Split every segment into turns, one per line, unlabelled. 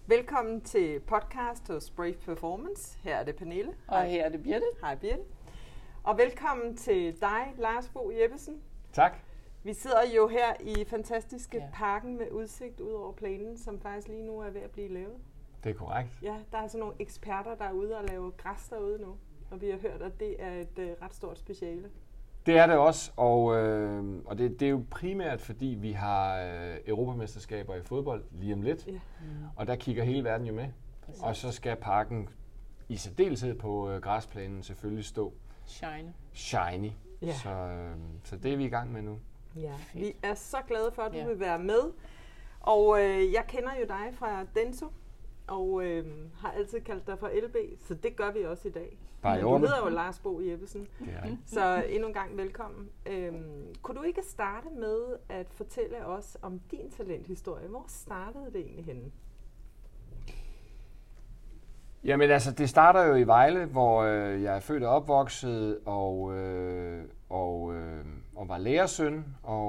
Velkommen til podcast hos Brave Performance. Her er det Pernille.
Og her er det Birte.
Hej Birte. Og velkommen til dig, Lars Bo Jeppesen.
Tak.
Vi sidder jo her i fantastiske Parken med udsigt ud over planen, som faktisk lige nu er ved at blive lavet.
Det er korrekt.
Ja, der er altså nogle eksperter, der er ude og lave græs derude nu. Og vi har hørt, at det er et ret stort speciale.
Det er det også, og det er jo primært fordi vi har europamesterskaber i fodbold lige om lidt. Ja. Og der kigger hele verden jo med. Præcis. Og så skal parken i særdeleshed på græsplænen selvfølgelig stå shiny. Ja. Så det er vi i gang med nu.
Ja. Vi er så glade for, at du vil være med. Og jeg kender jo dig fra Denso, og har altid kaldt dig for LB, så det gør vi også i dag. Du hedder jo Lars Bo Jeppesen, så endnu en gang velkommen. Kunne du ikke starte med at fortælle os om din talenthistorie? Hvor startede det egentlig henne?
Jamen altså, det starter jo i Vejle, hvor jeg er født og opvokset og var lærersøn,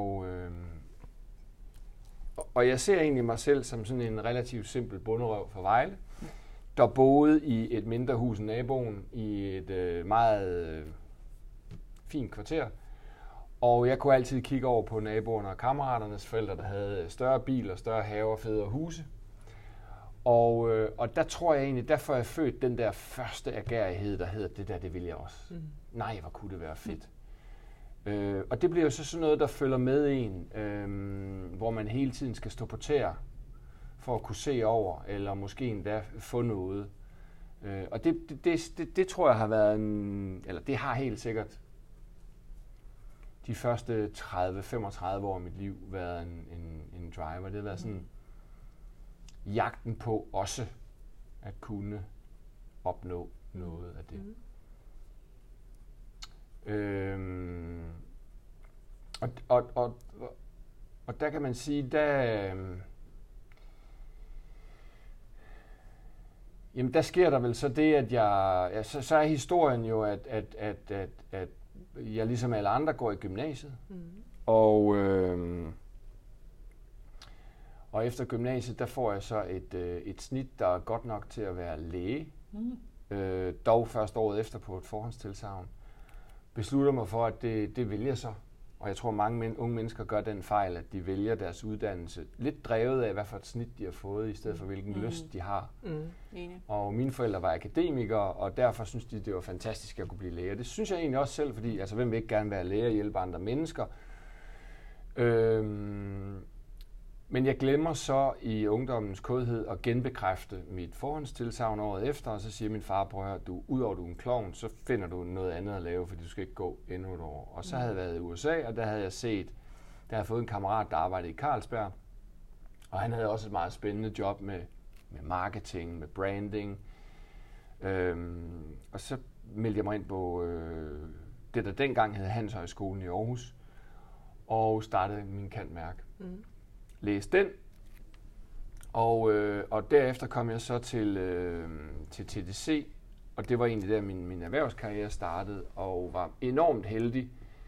og jeg ser egentlig mig selv som sådan en relativt simpel bonderøv fra Vejle, der boede i et mindre hus end naboen i et meget fint kvarter. Og jeg kunne altid kigge over på naboerne og kammeraternes forældre, der havde større biler, større haver, federe huse. Og der tror jeg egentlig, derfor er jeg født den der første agerighed, der hedder, det vil jeg også. Nej, hvor kunne det være fedt. Og det bliver jo så sådan noget, der følger med en, hvor man hele tiden skal stå på tæer for at kunne se over, eller måske endda få noget. Og det tror jeg har været det har helt sikkert de første 30-35 år af mit liv været en driver. Det har været sådan jagten på også at kunne opnå noget af det. Og der kan man sige, der sker der vel så det, at så er historien jo, at jeg ligesom alle andre går i gymnasiet. Og efter gymnasiet, der får jeg så et snit, der er godt nok til at være læge. Dog først året efter på et forhåndstilsagn. Beslutter mig for, at det vælger jeg så. Og jeg tror, mange unge mennesker gør den fejl, at de vælger deres uddannelse lidt drevet af, hvad for et snit de har fået, i stedet for hvilken lyst de har. Og mine forældre var akademikere, og derfor synes de, det var fantastisk at kunne blive læge. Det synes jeg egentlig også selv, fordi altså, hvem vil ikke gerne være læge og hjælpe andre mennesker? Men jeg glemmer så i ungdommens kodhed at genbekræfte mit forhåndstilsagn året efter, og så siger min far, prøv at høre, udover du er en klovn, så finder du noget andet at lave, fordi du skal ikke gå endnu et år. Og så havde jeg været i USA, og der havde jeg fået en kammerat, der arbejdede i Carlsberg, og han havde også et meget spændende job med marketing, med branding. Og så meldte jeg mig ind på det, der dengang hed Handelshøjskolen i Aarhus, og startede min cand.merc. Læste den, og derefter kom jeg så til TDC, og det var egentlig der min erhvervskarriere startede, og var enormt heldig,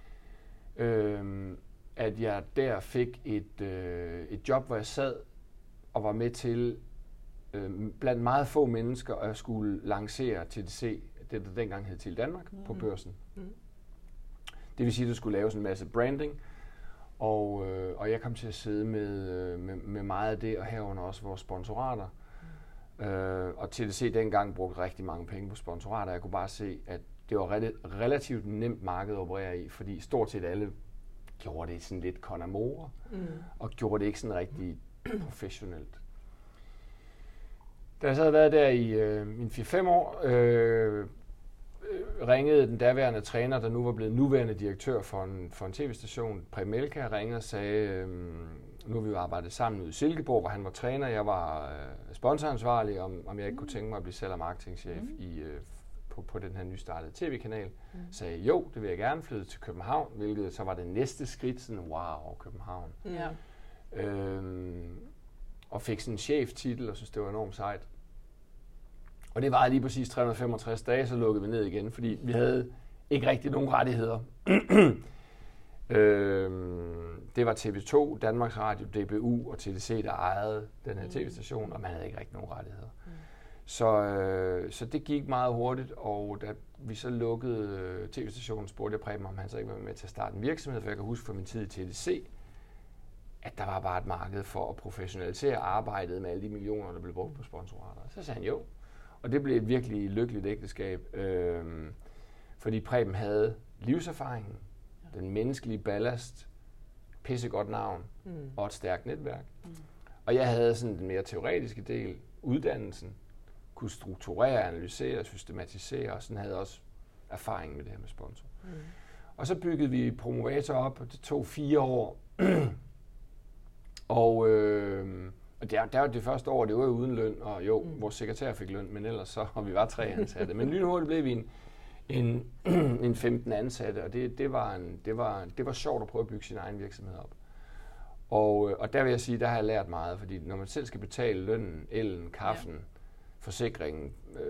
at jeg der fik et job, hvor jeg sad og var med til blandt meget få mennesker at skulle lancere TDC, det der dengang hed til Danmark, på børsen. Det vil sige, at der skulle laves en masse branding. Og jeg kom til at sidde med meget af det, og herunder også vores sponsorater. Og TDC dengang brugte rigtig mange penge på sponsorater. Jeg kunne bare se, at det var relativt nemt marked at operere i, fordi stort set alle gjorde det sådan lidt con amore, og gjorde det ikke sådan rigtig professionelt. Da jeg så havde været der i mine 4-5 år, ringede den daværende træner, der nu var blevet nuværende direktør for en tv-station, Premelka, ringede og sagde, nu har vi jo arbejdet sammen ude i Silkeborg, hvor han var træner, jeg var sponsoransvarlig, om jeg ikke kunne tænke mig at blive salg- og marketingchef på den her nystartede tv-kanal. Sagde jo, det vil jeg gerne, flytte til København, hvilket så var det næste skridt, sådan wow, København. Og fik sådan en cheftitel, og synes det var enormt sejt. Og det var lige præcis 365 dage, så lukkede vi ned igen, fordi vi havde ikke rigtig nogen rettigheder. Det var TV2, Danmarks Radio, DBU og TDC, der ejede den her tv-station, og man havde ikke rigtig nogen rettigheder. Så det gik meget hurtigt, og da vi så lukkede tv-stationen, spurgte jeg Preben, om han så ikke var med til at starte en virksomhed, for jeg kan huske fra min tid i TDC, at der var bare et marked for at professionalisere arbejdet med alle de millioner, der blev brugt på sponsorater. Så sagde han jo, og det blev et virkelig lykkeligt ægteskab, fordi Preben havde livserfaringen, den menneskelige ballast, pissegodt navn og et stærkt netværk. Og jeg havde sådan den mere teoretiske del, uddannelsen, kunne strukturere, analysere, systematisere, og sådan havde også erfaring med det her med sponsor. Og så byggede vi Promovator op, og det tog 4 år. og der var det første år, det var jo uden løn, og jo, vores sekretær fik løn, men ellers så, og vi var 3 ansatte. Men lynhurtigt blev vi en 15 ansatte, og det var sjovt at prøve at bygge sin egen virksomhed op. Og der vil jeg sige, der har jeg lært meget, fordi når man selv skal betale lønnen, ellen, kaffen, forsikringen,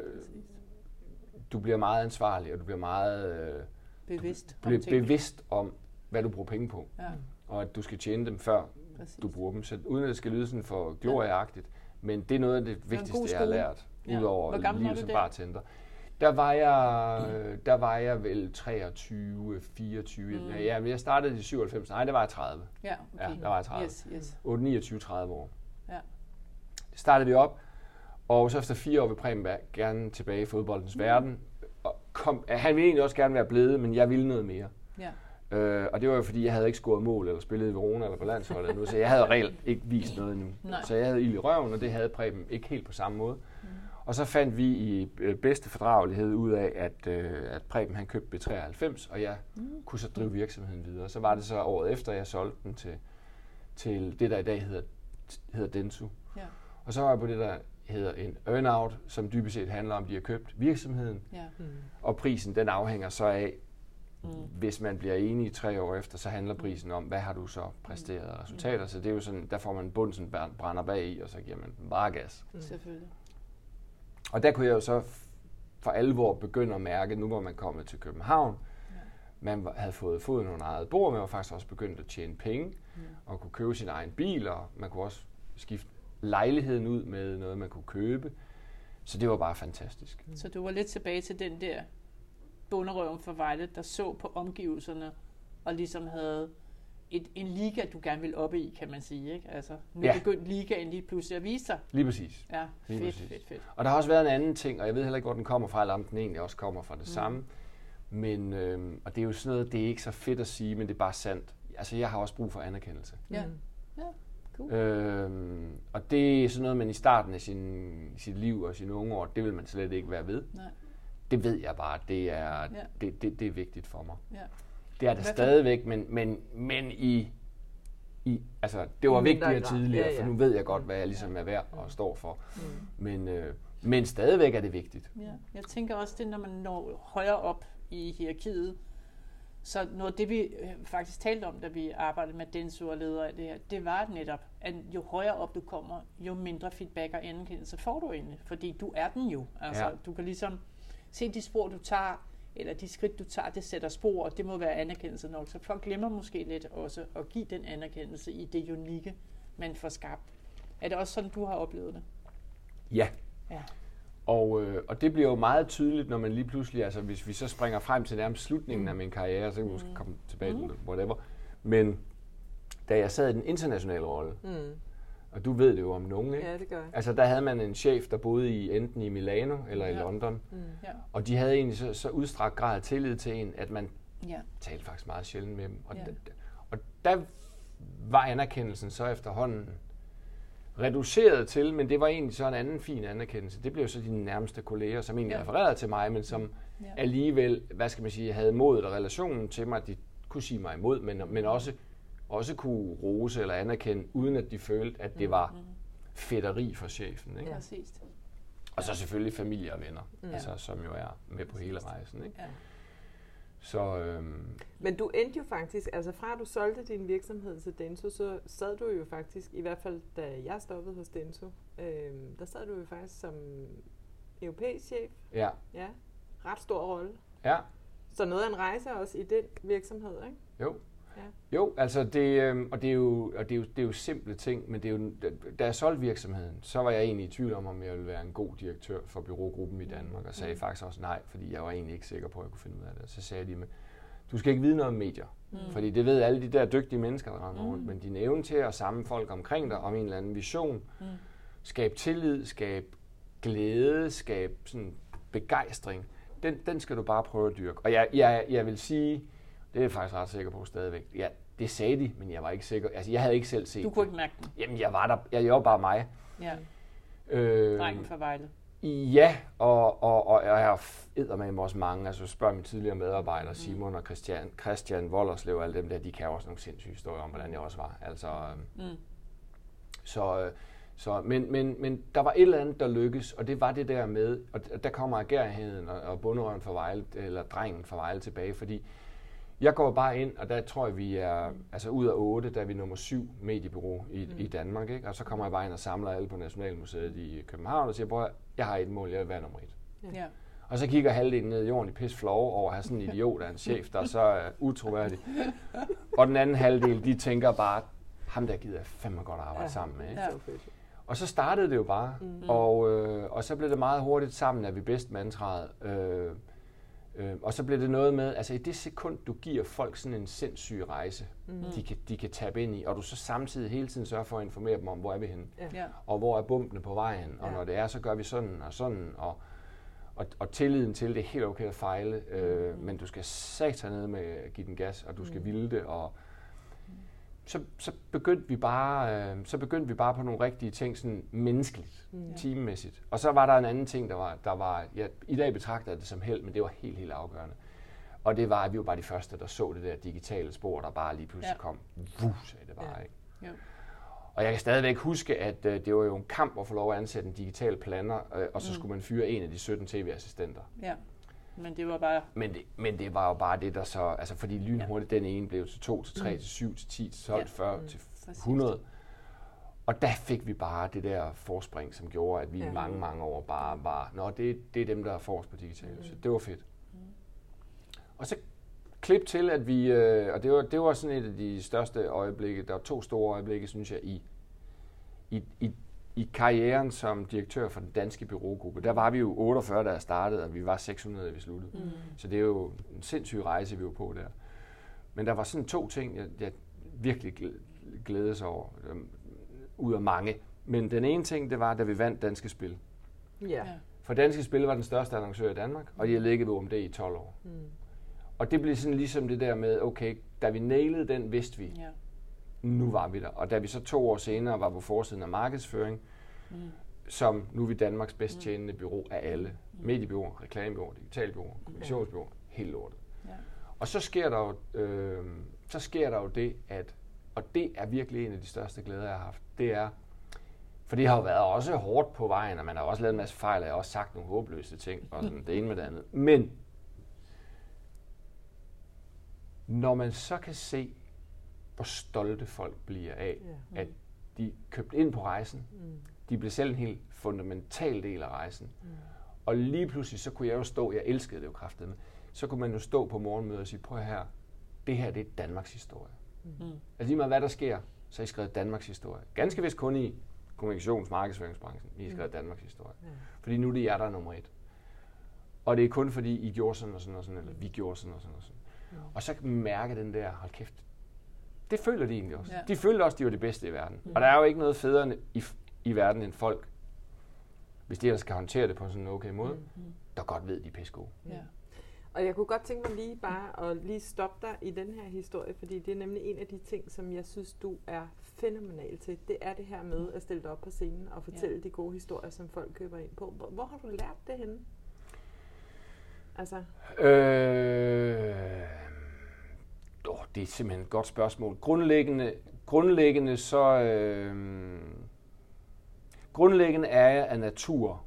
du bliver meget ansvarlig, og du bliver meget bevidst om, hvad du bruger penge på. Ja. Og at du skal tjene dem, før du bruger dem. Så uden at det skal lyde sådan for glorieagtigt, men det er noget af det vigtigste, jeg har lært, udover livet som bartender. Der var jeg vel 23, 24. Ja, jeg startede i 97. Nej, der var jeg 30.
Ja, okay.
Ja, der var jeg 30.
Yes.
29, 30 år.
Ja.
Det startede vi op, og så efter 4 år vil Preben gerne tilbage i fodboldens verden. Og han ville egentlig også gerne være blevet, men jeg ville noget mere.
Ja.
Og det var jo fordi, jeg havde ikke scoret mål, eller spillet i Verona, eller på landsholdet endnu, så jeg havde reelt ikke vist noget endnu. Så jeg havde ild i røven, og det havde Preben ikke helt på samme måde. Og så fandt vi i bedste fordragelighed ud af, at Preben han købte B93, og jeg kunne så drive virksomheden videre. Så var det så året efter, jeg solgte den til det, der i dag hedder Denso. Ja. Og så var jeg på det, der hedder en earn-out, som dybest set handler om, at de har købt virksomheden. Ja. Og prisen, den afhænger så af, hvis man bliver enig 3 år efter, så handler prisen om, hvad har du så præsteret af resultater. Så det er jo sådan, der får man bunsen brænder bag i, og så giver man den bare gas.
Selvfølgelig.
Og der kunne jeg jo så for alvor begynde at mærke, nu hvor man kommet til København, man havde fået foden under eget bord, man var faktisk også begyndt at tjene penge, og kunne købe sin egen bil, og man kunne også skifte lejligheden ud med noget, man kunne købe. Så det var bare fantastisk.
Så du var lidt tilbage til den der bonderøven for Vejle, der så på omgivelserne, og ligesom havde en liga, du gerne ville op i, kan man sige, ikke? Altså, nu begyndte ligaen lige pludselig at vise sig.
Lige præcis.
Ja, fedt.
Og der har også været en anden ting, og jeg ved heller ikke, hvor den kommer fra, eller om den egentlig også kommer fra det samme. Men, og det er jo sådan noget, det er ikke så fedt at sige, men det er bare sandt. Altså, jeg har også brug for anerkendelse.
Ja, cool.
Og det er sådan noget, man i starten af sit liv og sine unge år, det vil man slet ikke være ved.
Nej.
Det ved jeg bare, det er vigtigt for mig.
Ja.
Det er det stadigvæk, men altså, det var vigtigere tidligere, for nu ved jeg godt, hvad jeg ligesom er værd og står for. Men stadigvæk er det vigtigt.
Ja. Jeg tænker også, det når man når højere op i hierarkiet, så noget af det, vi faktisk talte om, da vi arbejdede med Denso og ledere af det her, det var netop, at jo højere op du kommer, jo mindre feedback og anerkendelse får du egentlig, fordi du er den jo. Altså, du kan ligesom se de spor, du tager, eller de skridt, du tager, det sætter spor, og det må være anerkendelse nok. Så folk glemmer måske lidt også at give den anerkendelse i det unikke, man får skabt. Er det også sådan, du har oplevet det?
Ja. Og det bliver jo meget tydeligt, når man lige pludselig, altså hvis vi så springer frem til nærmest slutningen af min karriere, så kan vi måske komme tilbage til whatever. Men da jeg sad i den internationale rolle, og du ved det jo om nogen, ikke?
Ja, det gør jeg.
Altså der havde man en chef, der boede enten i Milano eller i London. Og de havde egentlig så udstrakt grad af tillid til en, at man talte faktisk meget sjældent med dem. Og der var anerkendelsen så efterhånden reduceret til, men det var egentlig så en anden fin anerkendelse. Det blev så dine nærmeste kolleger, som egentlig refererede til mig, men som alligevel, hvad skal man sige, havde modet og relationen til mig, at de kunne sige mig imod, men også kunne rose eller anerkende, uden at de følte, at det var fedteri for chefen. Ikke?
Præcis.
Og så selvfølgelig familie og venner, altså, som jo er med på hele rejsen. Ikke? Ja. Så,
Men du endte jo faktisk, altså fra du solgte din virksomhed til Denso, så sad du jo faktisk, i hvert fald da jeg stoppede hos Denso, der sad du jo faktisk som europæisk chef.
Ja.
Ret stor rolle.
Ja.
Så noget af en rejse også i den virksomhed, ikke?
Jo.
Ja.
Jo, altså det er jo simple ting, men det er jo, da jeg solgte virksomheden, så var jeg egentlig i tvivl om jeg ville være en god direktør for bureaugruppen i Danmark, og sagde faktisk også nej, fordi jeg var egentlig ikke sikker på, at jeg kunne finde ud af det. Så sagde de, du skal ikke vide noget om medier, fordi det ved alle de der dygtige mennesker, der render rundt, men din evne til at samle folk omkring dig om en eller anden vision, skabe tillid, skabe glæde, skabe sådan begejstring, den skal du bare prøve at dyrke. Og jeg vil sige, det er jeg faktisk ret sikker på stadigvæk. Ja, det sagde de, men jeg var ikke sikker. Altså, jeg havde ikke selv set.
Du kunne ikke mærke den?
Jamen, jeg var der. Jeg var bare mig.
Ja. Drengen fra Vejle.
Ja, og jeg har eddermame også mange. Altså, spørg mine tidligere medarbejdere, Simon og Christian Wollerslev og alle dem der, de kan også nogle sindssyge historier om, hvordan jeg også var. Altså, men der var et eller andet, der lykkes, og det var det der med, og der kommer agerigheden og bunderøven fra Vejle, eller drengen fra Vejle tilbage, fordi jeg går bare ind, og der tror jeg, vi er, altså ud af 8, der er vi nummer 7 mediebureau i Danmark, ikke? Og så kommer jeg bare ind og samler alle på Nationalmuseet i København og siger, prøv, jeg har et mål, jeg vil være nummer 1.
Ja.
Og så kigger halvdelen ned i jorden i pis flove over at have sådan en idiot af en chef, der er så utroværdig. Og den anden halvdel, de tænker bare, ham der gider jeg fandme godt arbejde sammen med. Ikke?
Ja.
Og så startede det jo bare, og så blev det meget hurtigt sammen, at vi bedst mantraet. Og så blev det noget med, altså i det sekund, du giver folk sådan en sindssyg rejse, de kan tabe ind i, og du så samtidig hele tiden sørger for at informere dem om, hvor er vi henne, og hvor er bumpene på vejen, og når det er, så gør vi sådan og sådan, og tilliden til, det er helt okay at fejle, men du skal satan ned med at give den gas, og du skal ville det, og så begyndte vi bare på nogle rigtige ting, sådan menneskeligt, teammæssigt. Og så var der en anden ting, der var i dag betragter jeg det som held, men det var helt afgørende. Og det var, at vi var bare de første, der så det der digitale spor, der bare lige pludselig kom. Sagde det bare, ikke? Ja. Og jeg kan stadigvæk huske, at det var jo en kamp at få lov at ansætte en digital planner, og så skulle man fyre en af de 17 tv-assistenter. Ja.
Men det var bare...
Men det var jo bare det, der så... Altså, fordi lynhurtigt, den ene blev til 2, til 3, til 7, til 10, til 12, til 40, til 100. Og der fik vi bare det der forspring, som gjorde, at vi i mange år bare var... det er dem, der er forrest på digitale. Så det var fedt. Og så klip til, at vi... og det var sådan et af de største øjeblikke. Der var 2 store øjeblikke, synes jeg, i karrieren som direktør for den danske bureaugruppe. Der var vi jo 48, da jeg startede, og vi var 600, da vi sluttede. Så det er jo en sindssyg rejse, vi var på der. Men der var sådan 2 ting, jeg virkelig glædes over, ud af mange. Men den ene ting, det var, da vi vandt Danske Spil. Ja. For Danske Spil var den største annoncør i Danmark, og de har ligget ved OMD i 12 år. Og det blev sådan ligesom det der med, okay, da vi nailede den, vidste vi, nu var vi der. Og da vi så 2 år senere var på forsiden af markedsføring, som nu er vi Danmarks bedst tjenende bureau af alle. Mediebureau, reklamebureau, digitalbureau, kommunikationsbureau, helt lortet. Ja. Og så sker der jo det, at, og det er virkelig en af de største glæder, jeg har haft, det er, for det har jo været også hårdt på vejen, og man har også lavet en masse fejl, og jeg har også sagt nogle håbløse ting, og sådan det ene med det andet. Men når man så kan se, hvor stolte folk bliver af, at de købte ind på rejsen, de blev selv en helt fundamental del af rejsen. Og lige pludselig, så kunne jeg jo stå, jeg elskede det jo kraftedeme, så kunne man jo stå på morgenmødet og sige, prøv her, det her det er Danmarks historie. Altså lige meget hvad der sker, så har I skrevet Danmarks historie. Ganske vist kun i kommunikations- markedsføringsbranchen, I har skrevet Danmarks historie. Fordi nu er det jer, der er nummer 1. Og det er kun fordi, I gjorde sådan og sådan og sådan, eller vi gjorde sådan og sådan og sådan. Og så mærke den der, hold kæft, det føler de egentlig også. Ja. De følte også, de var det bedste i verden. Og der er jo ikke noget federe i verden end folk, hvis de ellers kan håndtere det på sådan en okay måde, der godt ved, de er pissegode. Ja.
Og jeg kunne godt tænke mig lige bare at lige stoppe dig i den her historie, fordi det er nemlig en af de ting, som jeg synes, du er fænomenal til. Det er det her med at stille dig op på scenen og fortælle de gode historier, som folk køber ind på. Hvor har du lært det henne? Altså...
det er simpelthen et godt spørgsmål. Grundlæggende så... grundlæggende er jeg af natur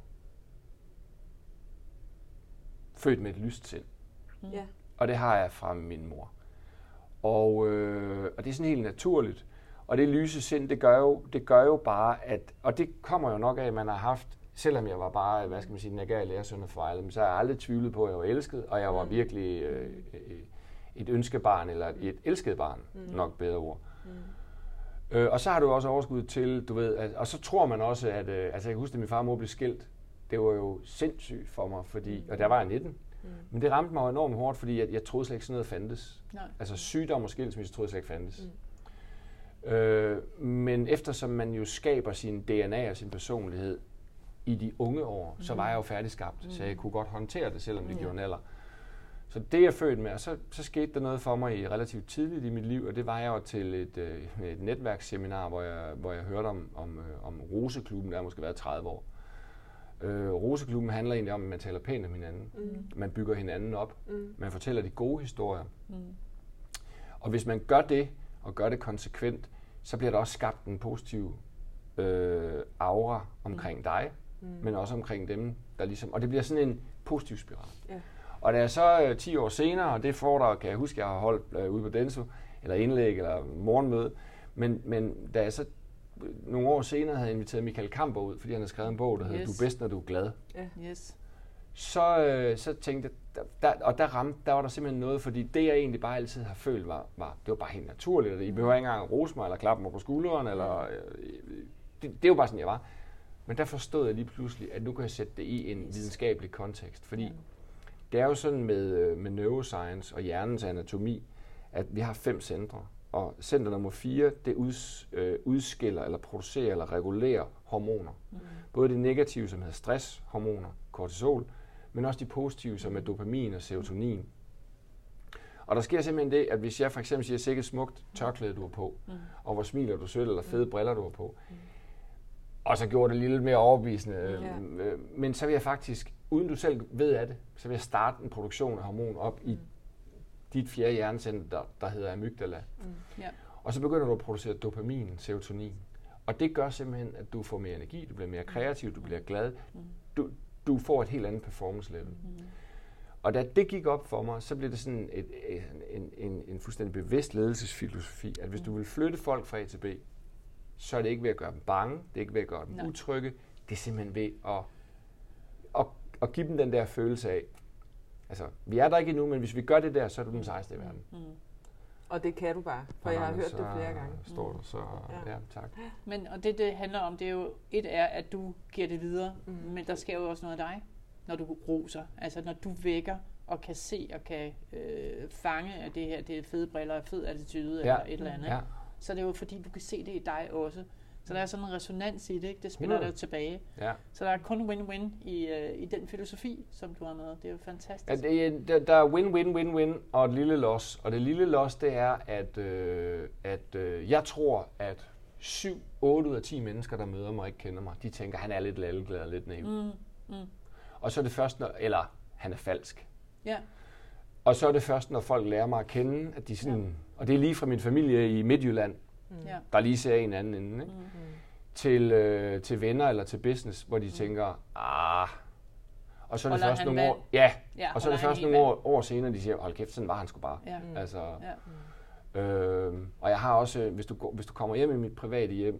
født med et lyst sind. Ja. Og det har jeg fra min mor. Og det er sådan helt naturligt. Og det lyse sind, det gør jo bare, at... Og det kommer jo nok af, at man har haft... Selvom jeg var bare, hvad skal man sige, den agerige lærersøn af Vejle, så har jeg aldrig tvivlet på, at jeg var elsket, og jeg var virkelig et ønskebarn eller et elsket barn, nok bedre ord. Og så har du også overskud til, du ved, og så tror man også, at, altså jeg kan huske, at min far og mor blev skilt. Det var jo sindssygt for mig, fordi, og der var jeg 19. Men det ramte mig enormt hårdt, fordi jeg troede slet ikke sådan noget fandtes. Nej. Altså sygdom og skilsmisse troede jeg slet ikke fandtes. Men eftersom man jo skaber sin DNA og sin personlighed i de unge år, så var jeg jo færdigskabt, så jeg kunne godt håndtere det, selvom det gjorde en alder. Så det er jeg født med, og så skete der noget for mig relativt tidligt i mit liv, og det var jeg jo til et netværksseminar, hvor jeg hørte om Roseklubben, der har måske været 30 år. Roseklubben handler egentlig om, at man taler pænt om hinanden. Man bygger hinanden op. Man fortæller de gode historier. Og hvis man gør det, og gør det konsekvent, så bliver der også skabt en positiv aura omkring dig, men også omkring dem, der ligesom... Og det bliver sådan en positiv spiral. Ja. Og da jeg så 10 år senere, og det foredrag, kan jeg huske, jeg har holdt ude på Denso, eller indlæg, eller morgenmøde, men da jeg så nogle år senere havde inviteret Michael Kamper ud, fordi han havde skrevet en bog, der hedder Du er bedst, når du er glad. Så tænkte jeg, der var der simpelthen noget, fordi det jeg egentlig bare altid har følt det var bare helt naturligt. I behøver ikke engang rose mig, eller klappe mig på skulderen, eller det var bare sådan, jeg var. Men der forstod jeg lige pludselig, at nu kan jeg sætte det i en videnskabelig kontekst, fordi det er jo sådan med neuroscience og hjernens anatomi, at vi har 5 centre. Og center nummer 4, det udskiller eller producerer eller regulerer hormoner. Både det negative, som hedder stresshormoner, kortisol, men også de positive, som er dopamin og serotonin. Og der sker simpelthen det, at hvis jeg for eksempel siger, sikkert smukt tørklæde du har på, og hvor smiler du sødt, eller fede briller du har på, og så gjorde det lidt mere overbevisende, men så vil jeg faktisk, uden du selv ved af det, så vil jeg starte en produktion af hormon op i dit 4. hjernecenter, der hedder amygdala. Og så begynder du at producere dopamin, serotonin. Og det gør simpelthen, at du får mere energi, du bliver mere kreativ, du bliver glad. Du får et helt andet performance level. Og da det gik op for mig, så blev det sådan en fuldstændig bevidst ledelsesfilosofi, at hvis du vil flytte folk fra A til B, så er det ikke ved at gøre dem bange, det er ikke ved at gøre dem utrygge, det er simpelthen ved at give dem den der følelse af, altså, vi er der ikke endnu, men hvis vi gør det der, så er du den sejeste i verden.
Og det kan du bare, for jeg har hørt det flere gange.
Står der, så ja, tak.
Men og det handler om, det er jo, at du giver det videre, men der sker jo også noget af dig, når du roser. Altså når du vækker og kan se og kan fange, at det her, det er fede briller, fed attitude eller et eller andet. Så det er jo fordi, du kan se det i dig også. Så der er sådan en resonans i det, ikke? Det spiller dig tilbage. Ja. Så der er kun win-win i den filosofi, som du har med. Det er jo fantastisk.
Ja, der er win-win-win-win og et lille loss. Og det lille loss, det er, at jeg tror, at 7-8 ud af 10 mennesker, der møder mig og ikke kender mig, de tænker, han er lidt lalleglad og lidt naiv. Og så er det først, eller han er falsk. Ja. Og så er det først, når folk lærer mig at kende, at de sådan, og det er lige fra min familie i Midtjylland, der lige ser en anden ende, ikke? Til venner eller til business, hvor de tænker, og så er det først nogle år, og så er det først nogle år senere, de siger, hold kæft, sådan var han sgu bare. Ja. Altså, og jeg har også, hvis du kommer hjem i mit private hjem,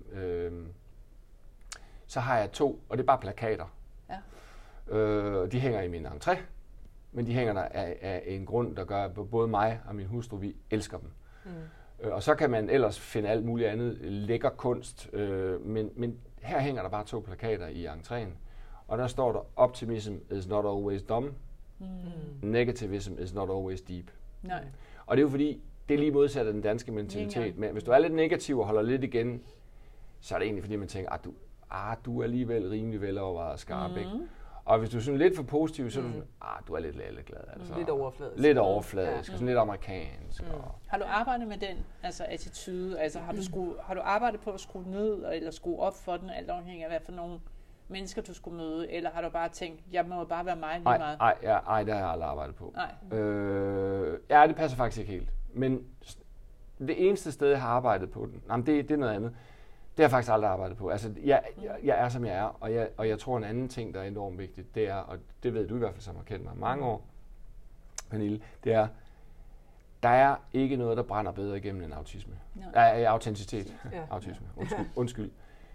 så har jeg 2, og det er bare plakater. Ja. De hænger i min entré, men de hænger der af en grund, der gør, at både mig og min hustru, vi elsker dem. Og så kan man ellers finde alt muligt andet lækker kunst, men her hænger der bare 2 plakater i entréen, og der står der, optimism is not always dumb, negativism is not always deep. Nej. Og det er jo fordi, det er lige modsat af den danske mentalitet, men hvis du er lidt negativ og holder lidt igen, så er det egentlig fordi, man tænker, du er alligevel rimelig velovervejet og skarp, ikke? Og hvis du er sådan lidt for positiv, så er du sådan, du er lidt lalleglad. Altså.
Lidt overfladisk.
Lidt overfladisk, og sådan lidt amerikansk.
Har du arbejdet med den attitude? Altså har du arbejdet på at skrue ned, eller skrue op for den, alt afhængig af hvad for nogle mennesker du skulle møde? Eller har du bare tænkt, jeg må bare være mig lige meget?
Nej, det har jeg aldrig arbejdet på. Det passer faktisk ikke helt. Men det eneste sted, jeg har arbejdet på den, det er noget andet. Det har jeg faktisk aldrig arbejdet på. Altså, jeg er, som jeg er, og jeg tror, en anden ting, der er enormt vigtigt, det er, og det ved du i hvert fald, som har kendt mig mange år, Pernille, det er, der er ikke noget, der brænder bedre igennem end autisme. Autenticitet. Autisme. Undskyld.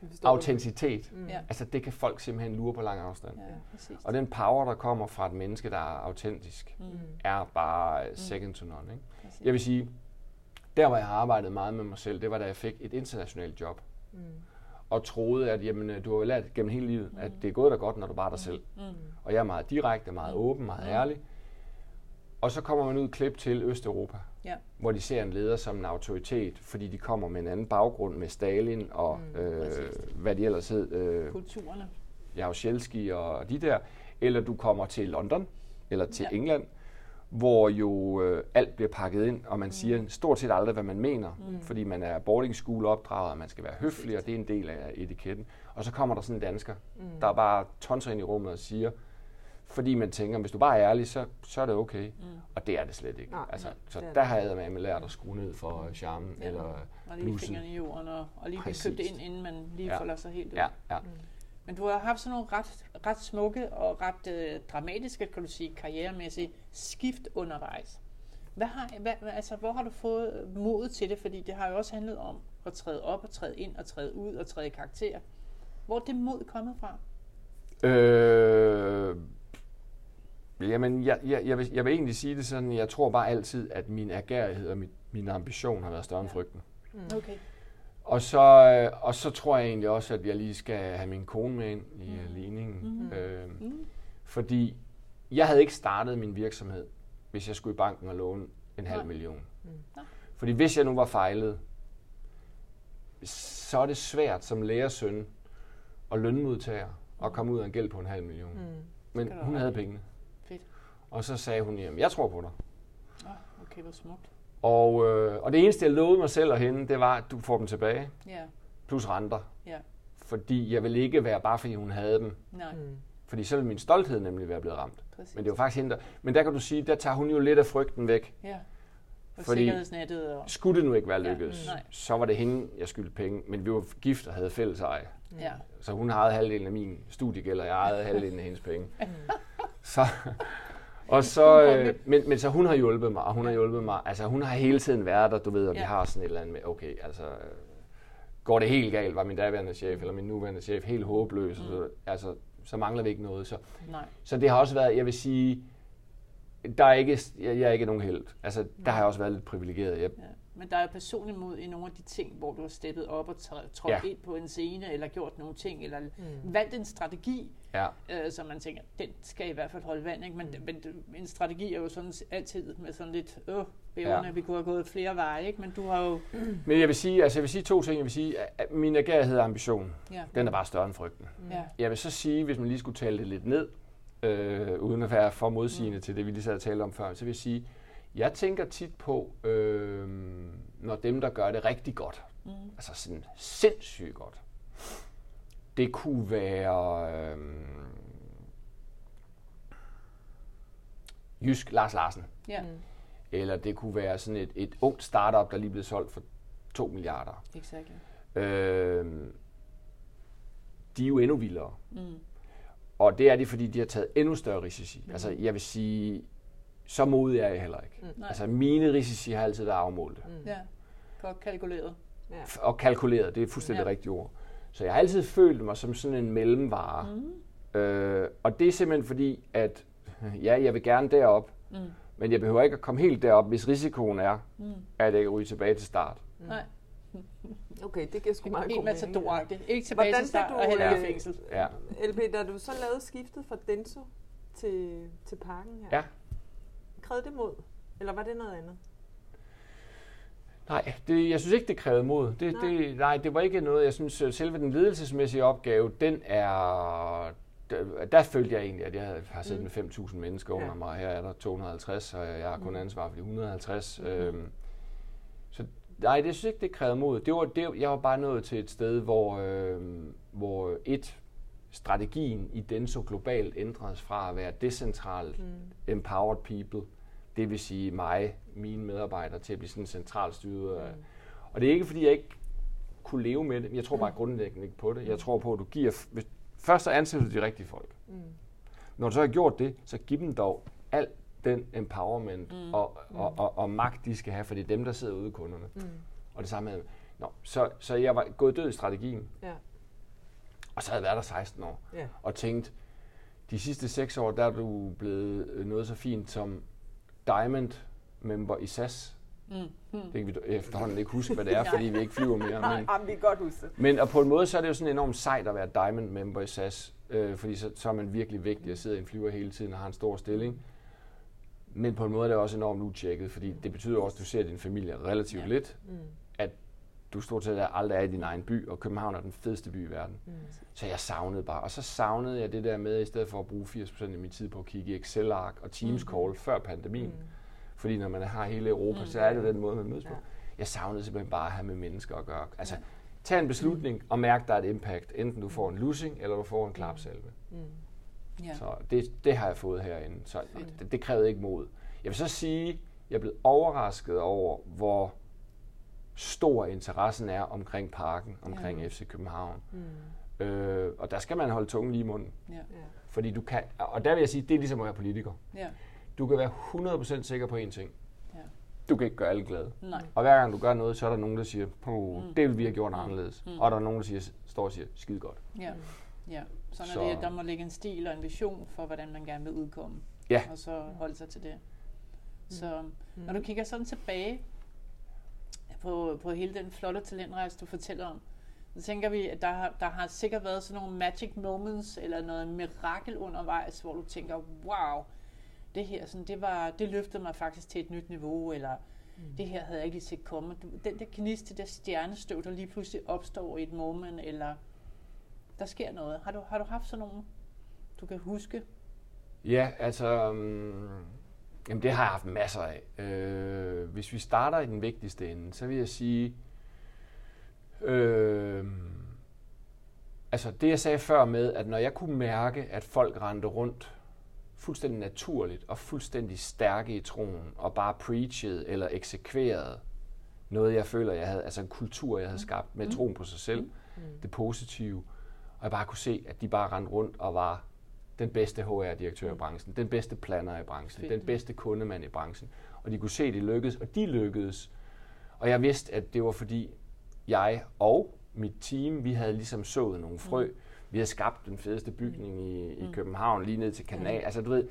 autenticitet. Altså det kan folk simpelthen lure på lang afstand.
Ja,
og den power, der kommer fra et menneske, der er autentisk, er bare second to none. Ikke? Jeg vil sige, der hvor jeg har arbejdet meget med mig selv, det var da jeg fik et internationalt job. Og troede, at jamen, du har lært gennem hele livet, at det er gået da godt, når du bare er dig selv. Og jeg er meget direkte, meget åben, meget ærlig. Og så kommer man ud klip til Østeuropa, hvor de ser en leder som en autoritet, fordi de kommer med en anden baggrund med Stalin og hvad de ellers hed.
Kulturerne.
Jaruzelski og de der. Eller du kommer til London, eller til England, hvor jo alt bliver pakket ind, og man siger stort set aldrig, hvad man mener, fordi man er boarding school opdraget, og man skal være høflig, og det er en del af etiketten. Og så kommer der sådan en dansker, der bare tonser ind i rummet og siger, fordi man tænker, hvis du bare er ærlig, så er det okay. Og det er det slet ikke. Altså, så der har jeg med lært at skrue ned for charmen.
Ja.
Eller
og lige fingrene i jorden, og lige blive købt ind, inden man lige folder sig helt ud.
Ja.
Men du har haft sådan nogle ret smukke og ret dramatiske, kan du sige, karrieremæssige skift undervejs. Hvor har du fået modet til det? Fordi det har jo også handlet om at træde op og træde ind og træde ud og træde karakter. Hvor er det mod kommet fra?
Jamen, jeg vil egentlig sige det sådan, jeg tror bare altid, at min ærgerighed og min ambition har været større end frygten.
Okay.
Og så tror jeg egentlig også, at jeg lige skal have min kone med ind i ligningen. Fordi jeg havde ikke startet min virksomhed, hvis jeg skulle i banken og låne 500.000. Fordi hvis jeg nu var fejlet, så er det svært som lærersøn og lønmodtager at komme ud af en gæld på 500.000. Men hun havde pengene.
Fedt.
Og så sagde hun, jamen jeg tror på dig.
Okay, hvor smukt.
Og det eneste, jeg lovede mig selv og hende, det var, at du får dem tilbage.
Ja.
Plus renter.
Ja.
Fordi jeg ville ikke være bare, fordi hun havde dem.
Nej.
Fordi så ville min stolthed nemlig være blevet ramt.
Præcis.
Men det var faktisk hende, men der kan du sige, der tager hun jo lidt af frygten væk.
Ja. Og
fordi
sikkerhedsnettet. Og
skulle det nu ikke være lykkedes, så var det hende, jeg skyldte penge. Men vi var gift og havde fælles eje.
Ja.
Så hun ejede halvdelen af min studiegæld, og jeg ejede halvdelen af hendes penge. Men så hun har hjulpet mig, og hun har hjulpet mig. Altså hun har hele tiden været der, du ved, og vi har sådan et eller andet med, okay, altså går det helt galt, var min daværende chef eller min nuværende chef helt håbløs, så mangler vi ikke noget. Så det har også været, jeg vil sige, jeg er ikke nogen helt. Altså der har jeg også været lidt privilegeret.
Men der er jo personligt mod i nogle af de ting, hvor du har steppet op og trådt ind på en scene, eller gjort nogle ting, eller valgt en strategi, så man tænker, den skal i hvert fald holde vand. Ikke? Men en strategi er jo sådan altid med sådan lidt, bæverne, vi kunne have gået flere veje, ikke? Men du har jo... Men
jeg vil sige to ting. Jeg vil sige, at min ærgerighed og ambition, den er bare større end frygten. Jeg vil så sige, hvis man lige skulle tale det lidt ned, uden at være for modsigende til det, vi lige sad og talte om før, så vil jeg sige, jeg tænker tit på, når dem, der gør det rigtig godt, altså sådan sindssygt godt, det kunne være Jysk Lars Larsen. Eller det kunne være sådan et ungt startup, der lige blev solgt for 2 milliarder.
Exactly.
De er jo endnu vildere. Og det er de, fordi de har taget endnu større risici. Altså jeg vil sige, så modig er jeg heller ikke. Altså mine risici har altid været afmålte.
Ja, godt kalkuleret.
Og kalkuleret, det er fuldstændig rigtigt ord. Så jeg har altid følt mig som sådan en mellemvare. Og det er simpelthen fordi, at jeg vil gerne derop, men jeg behøver ikke at komme helt derop, hvis risikoen er, at jeg ikke ryger tilbage til start.
Nej.
Okay, det giver sgu meget god mening.
Helt matadoragtigt. Ikke tilbage til start og heller ikke i fængsel.
LP, da du så lavede skiftet fra Denso til Parken her, krævede det mod? Eller var det noget andet?
Nej, jeg synes ikke, det krævede mod. Det var ikke noget. Jeg synes, selve den ledelsesmæssige opgave, der følte jeg egentlig, at jeg har siddet med 5.000 mennesker under mig. Her er der 250, og jeg har kun ansvar for de 150. Så nej, det synes ikke, det krævede mod. Jeg var bare nået til et sted, hvor strategien i Denso globalt ændredes fra at være decentralt empowered people, det vil sige mig, mine medarbejdere, til at blive sådan centralt styret. Og det er ikke, fordi jeg ikke kunne leve med det. Jeg tror bare grundlæggende ikke på det. Jeg tror på, at du giver... Først så ansætter du de rigtige folk. Når du så har gjort det, så giv dem dog alt den empowerment og magt, de skal have, for det er dem, der sidder ude i kunderne. Og det samme med... Så jeg var gået død i strategien. Og så havde jeg været der 16 år. Og tænkt, de sidste 6 år, der er du blevet noget så fint som Diamond member i SAS. Det kan vi efterhånden ikke huske, hvad det er, fordi vi ikke flyver mere.
Men, vi kan godt huske det.
Men og på en måde, så er det jo sådan enormt sejt at være Diamond member i SAS, fordi så er man virkelig vigtig at sidde i en flyver hele tiden og har en stor stilling. Men på en måde er det også enormt utjekket, fordi det betyder også, at du ser din familie relativt lidt, at du stort set aldrig er i din egen by, og København er den fedeste by i verden. Så jeg savnede bare. Og så savnede jeg det der med, i stedet for at bruge 80% af min tid på at kigge i Excel-ark og Teams-call før pandemien. Fordi når man har hele Europa, så er det den måde, man mødes på. Jeg savnede simpelthen bare at have med mennesker at gøre. Altså, tag en beslutning og mærk, der er et impact. Enten du får en lussing, eller du får en klapsalve. Så det har jeg fået herinde. Så det krævede ikke mod. Jeg vil så sige, at jeg er blevet overrasket over, hvor stor interessen er omkring parken, omkring FC København. Og der skal man holde tungen lige i munden. Fordi du kan, og der vil jeg sige, det er ligesom at være politiker. Du kan være 100% sikker på én ting. Du kan ikke gøre alle glade. Og hver gang du gør noget, så er der nogen, der siger, det vil vi have gjort anderledes. Og der er nogen, der står og siger, skide godt.
Så der må ligge en stil og en vision for, hvordan man gerne vil udkomme. Og så holde sig til det. Så når du kigger sådan tilbage på hele den flotte talentrejse, du fortæller om, så tænker vi, at der har sikkert været sådan nogle magic moments, eller noget mirakel undervejs, hvor du tænker, wow, det her, sådan, det løftede mig faktisk til et nyt niveau, eller det her havde jeg ikke lige set komme. Den der gnist, det der stjernestøv, der lige pludselig opstår i et moment, eller der sker noget. Har du haft sådan nogle, du kan huske?
Ja, altså, jamen det har jeg haft masser af. Hvis vi starter i den vigtigste ende, så vil jeg sige, altså det jeg sagde før med, at når jeg kunne mærke, at folk rendte rundt fuldstændig naturligt og fuldstændig stærke i troen, og bare preachede eller eksekverede noget, jeg føler, jeg havde, altså en kultur, jeg havde skabt med troen på sig selv, det positive, og jeg bare kunne se, at de bare rendte rundt og var den bedste HR-direktør i branchen, den bedste planner i branchen, den bedste kundemand i branchen, og de kunne se, at det lykkedes, og de lykkedes, og jeg vidste, at det var fordi jeg og mit team, vi havde ligesom sået nogle frø. Vi havde skabt den fedeste bygning i København, lige ned til kanal. Altså du ved,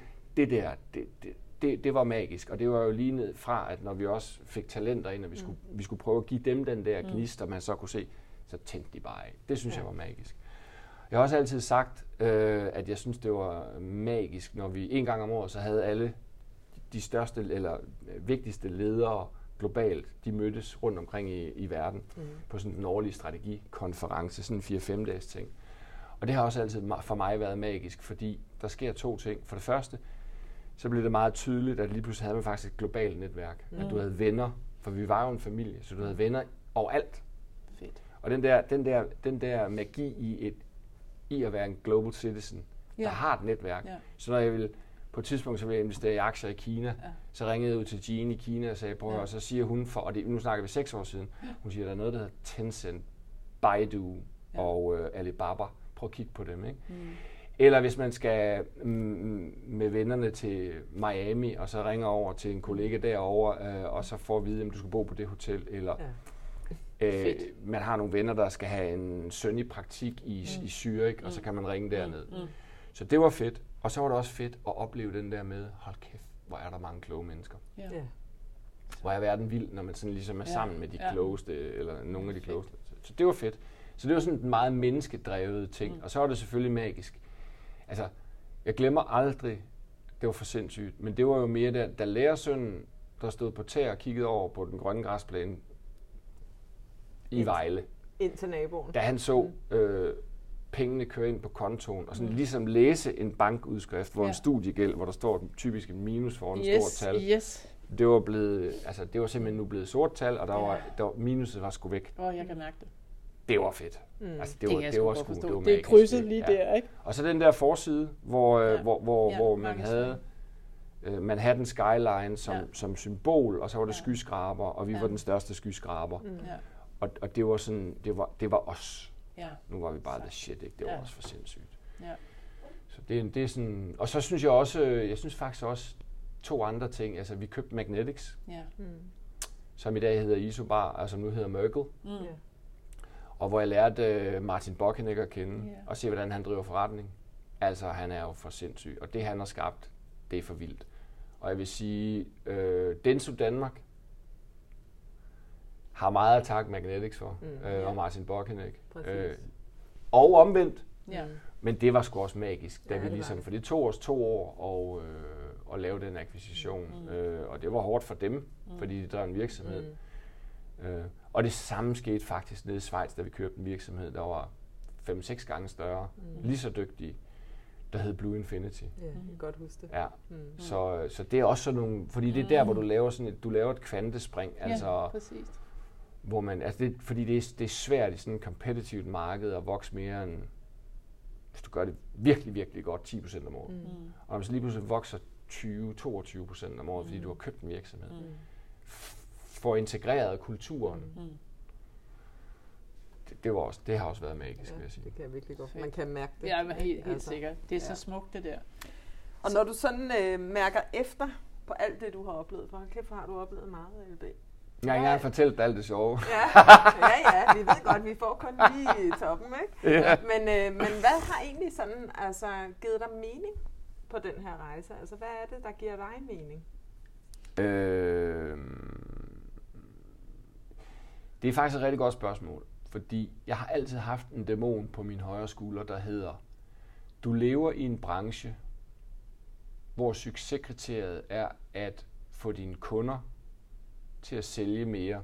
det var magisk. Og det var jo lige ned fra, at når vi også fik talenter ind, og vi skulle prøve at give dem den der gnist, og man så kunne se, så tændte de bare af. Det synes jeg var magisk. Jeg har også altid sagt, at jeg synes, det var magisk, når vi en gang om året, så havde alle de største eller vigtigste ledere globalt, de mødtes rundt omkring i verden på sådan en årlig strategikonference, sådan en 4-5 dages ting. Og det har også altid for mig været magisk, fordi der sker 2 ting. For det første, så blev det meget tydeligt, at lige pludselig havde man faktisk et globalt netværk. At du havde venner, for vi var jo en familie, så du havde venner overalt.
Fedt.
Og den der magi i at være en global citizen, der har et netværk. Så når jeg ville på et tidspunkt, så ville jeg investere i aktier i Kina. Så ringede jeg ud til Jean i Kina og sagde, prøv og så siger hun, nu snakker vi 6 år siden, hun siger, der er noget, der hedder Tencent, Baidu og Alibaba. Prøv at kigge på dem, ikke? Eller hvis man skal med vennerne til Miami, og så ringer over til en kollega derovre, og så får at vide, om du skal bo på det hotel, eller man har nogle venner, der skal have en søn i praktik i Zürich, og så kan man ringe derned. Så det var fedt. Og så var det også fedt at opleve den der med, hold kæft, hvor er der mange kloge mennesker. Hvor er verden vild, når man sådan ligesom er sammen med de klogeste, eller nogle af de klogeste. Så det var fedt. Så det var sådan en meget menneskedrevet ting. Og så var det selvfølgelig magisk. Altså, jeg glemmer aldrig, det var for sindssygt, men det var jo mere da lærersønnen, der stod på tæer og kiggede over på den grønne græsplæne i Vejle.
Ind til naboen.
Da han så pengene køre ind på kontoen, og sådan ligesom læse en bankudskrift, hvor en studiegæld, hvor der står typisk en minus foran et stort tal. Det var blevet, altså det var simpelthen nu blevet sort tal, og der var minuset var sgu væk.
Jeg kan mærke det.
Det var fedt. Altså det var sgu, det var magisk.
Det er krydset lige der, ikke?
Og så den der forside, hvor man havde Manhattan Skyline som symbol, og så var det skyskraber, og vi var den største skyskraber. Og det var sådan, det var os. Nu var vi bare the shit, ikke? Det var også for sindssygt. Så det er sådan, og så synes jeg synes faktisk også 2 andre ting. Altså vi købte Magnetics, som i dag hedder Isobar, altså nu hedder Merkle. Og hvor jeg lærte Martin Bockenek at kende, og se, hvordan han driver forretning. Altså, han er jo for sindssyg, og det han har skabt, det er for vildt. Og jeg vil sige, Denso Danmark har meget at takke Magnetics for, og Martin Bockenek. Og omvendt. Ja. Men det var sgu også magisk, da vi ligesom, for det tog os 2 år at lave den akquisition. Og det var hårdt for dem, fordi de drev en virksomhed. Og det samme skete faktisk nede i Schweiz, da vi købte en virksomhed, der var 5-6 gange større, lige så dygtige, der hed Blue Infinity.
Ja, jeg kan godt huske det.
Ja. Så det er også sådan nogle, fordi det er der, hvor du laver sådan du laver et kvantespring, altså,
præcis.
Hvor man, altså fordi det er svært i sådan et competitivt marked at vokse mere end, hvis du gør det virkelig, virkelig godt, 10% om året. Og når man så lige pludselig vokser 20-22% om året, fordi du har købt en virksomhed, får integreret kulturen. Det har også været magisk, vil jeg sige.
Det kan jeg virkelig godt. Man kan mærke det.
Ja, men helt sikkert. Det er så smukt, det der.
Og når du sådan mærker efter på alt det, du har oplevet, for kæft, har du oplevet meget af LB?
Jeg har fortalt alt det sjove.
Ja, vi ved godt, vi får kun lige i toppen, ikke? Ja. Men hvad har egentlig sådan givet dig mening på den her rejse? Altså, hvad er det, der giver dig mening?
Det er faktisk et rigtig godt spørgsmål, fordi jeg har altid haft en dæmon på min højre skulder, der hedder, du lever i en branche, hvor succeskriteriet er at få dine kunder til at sælge mere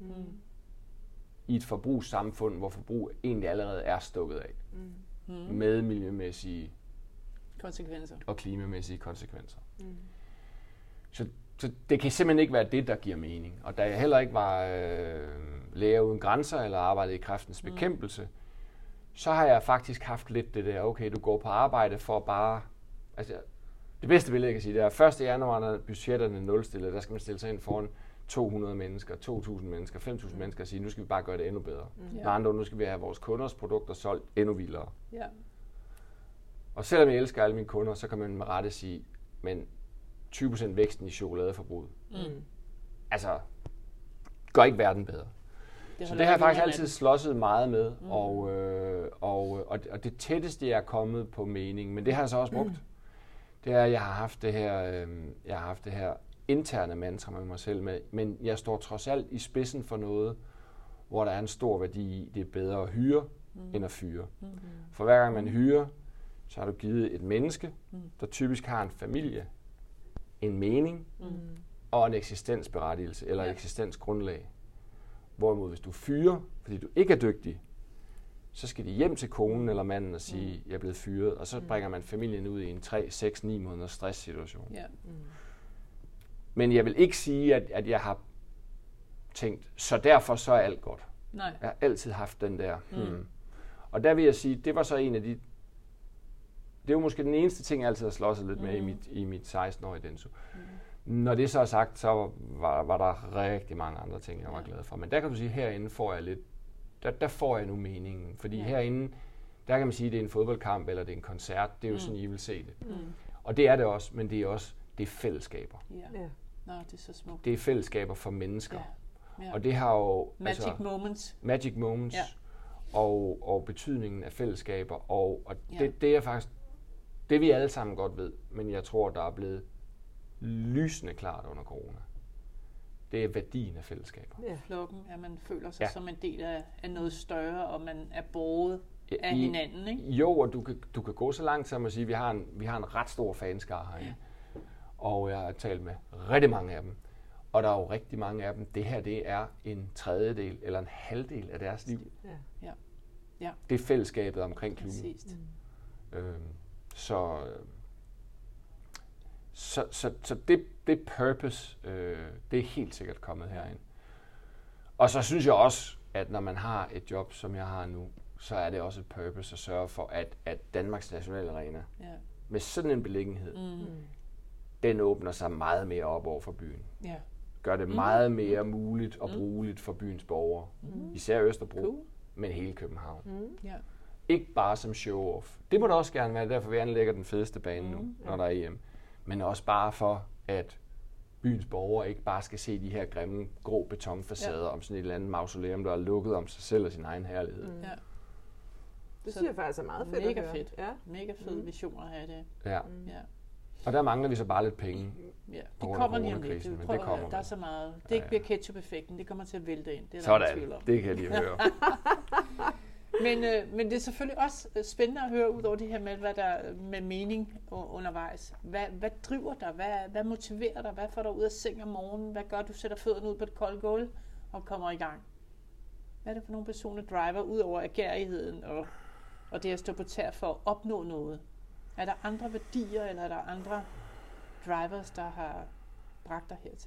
i et forbrugssamfund, hvor forbrug egentlig allerede er stukket af. Med miljømæssige
konsekvenser
og klimamæssige konsekvenser. Så det kan simpelthen ikke være det, der giver mening. Og da jeg heller ikke var Læger Uden Grænser eller arbejdede i Kræftens Bekæmpelse, så har jeg faktisk haft lidt det der, okay, du går på arbejde for bare... Altså, det bedste billede, jeg kan sige, det er 1. januar, når budgetterne nulstillede, der skal man stille sig ind foran 200 mennesker, 2.000 mennesker, 5.000 mennesker og sige, nu skal vi bare gøre det endnu bedre. Med andre ord, nu skal vi have vores kunders produkter solgt endnu vildere. Ja. Og selvom jeg elsker alle mine kunder, så kan man med rette sige, men 20% væksten i chokoladeforbruget. Altså, gør ikke verden bedre. Så det har jeg faktisk altid slåsset meget med, og det tætteste, jeg er kommet på mening, men det har jeg så også brugt, det er, at jeg har haft det her interne mantra med mig selv med, men jeg står trods alt i spidsen for noget, hvor der er en stor værdi i, det er bedre at hyre, end at fyre. For hver gang man hyrer, så har du givet et menneske, der typisk har en familie, en mening og en eksistensberettigelse eller eksistensgrundlag. Hvorimod hvis du fyrer, fordi du ikke er dygtig, så skal de hjem til konen eller manden og sige, jeg er blevet fyret, og så bringer man familien ud i en 3, 6, 9 måneders stresssituation. Yeah. Men jeg vil ikke sige, at jeg har tænkt, så derfor så er alt godt. Nej. Jeg har altid haft den der. Og der vil jeg sige, det var så en af de... Det var måske den eneste ting, jeg altid har slåsset lidt med i mit 16-årige Denso. Når det så er sagt, så var der rigtig mange andre ting, jeg var glad for. Men der kan du sige, herinde får jeg lidt... Der får jeg nu meningen. Fordi herinde, der kan man sige, at det er en fodboldkamp, eller det er en koncert. Det er jo sådan, I vil se det. Og det er det også, men det er fællesskaber.
Ja. Nå, det er så smukt.
Det er fællesskaber for mennesker. Ja. Og det har jo...
Magic moments.
Magic moments. Ja. Og betydningen af fællesskaber. Og det er faktisk... Det vi alle sammen godt ved, men jeg tror, der er blevet lysende klart under corona. Det er værdien af fællesskaber.
Ja. Flokken, at man føler sig som en del af noget større, og man er båret af hinanden, ikke?
Jo, og du kan gå så langt som at sige, at vi har en ret stor fanskare herinde. Ja. Og jeg har talt med rigtig mange af dem. Og der er jo rigtig mange af dem. Det her, det er en tredjedel eller en halvdel af deres liv. Ja. Det er fællesskabet omkring klubben. Præcis. Så det purpose, det er helt sikkert kommet herind. Og så synes jeg også, at når man har et job, som jeg har nu, så er det også et purpose at sørge for, at Danmarks Nationalarena med sådan en beliggenhed, den åbner sig meget mere op over for byen. Ja. Gør det meget mere muligt og brugeligt for byens borgere. Især Østerbro, men hele København. Ikke bare som show-off. Det må det også gerne være, derfor vi anlægger den fedeste bane nu, når der er EM. Men også bare for, at byens borgere ikke bare skal se de her grimme, grå betonfacader om sådan et eller andet mausoleum, der er lukket om sig selv og sin egen herlighed.
Ja. Det synes jeg faktisk er meget fedt.
Mega fedt. Ja. Mega fed vision at have det.
Ja. Og der mangler vi så bare lidt penge.
Ja, det kommer lige om lidt. Men det kommer. Der er så meget. Det ikke bliver ketchup-effekten, det kommer til at vælte ind. Det er
sådan, det kan jeg lige høre.
Men det er selvfølgelig også spændende at høre ud over det her med, hvad der med mening undervejs. Hvad driver dig? Hvad motiverer dig? Hvad får dig ud af seng om morgenen? Hvad gør du? Sætter fødderne ud på det kolde gulv og kommer i gang? Hvad er det for nogle personlige driver ud over agerigheden og det at stå på tær for at opnå noget? Er der andre værdier, eller er der andre drivers, der har bragt dig hertil?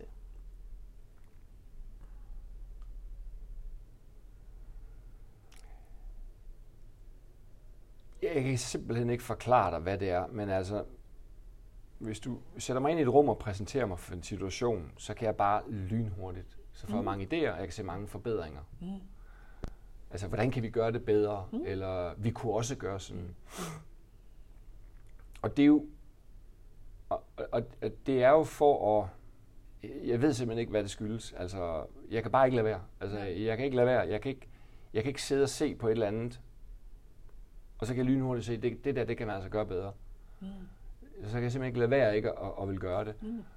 Jeg kan simpelthen ikke forklare dig, hvad det er, men altså, hvis du sætter mig ind i et rum og præsenterer mig for en situation, så kan jeg bare lynhurtigt. Så får jeg mange idéer, og jeg kan se mange forbedringer. Altså, hvordan kan vi gøre det bedre? Eller vi kunne også gøre sådan. Og det er jo, og det er jo for at, jeg ved simpelthen ikke, hvad det skyldes. Altså, jeg kan bare ikke lade være. Altså, jeg kan ikke lade være. Jeg kan ikke sidde og se på et eller andet, og så kan jeg lynhurtigt se, det kan man altså gøre bedre. Så kan jeg simpelthen ikke lade være ikke at vil gøre det.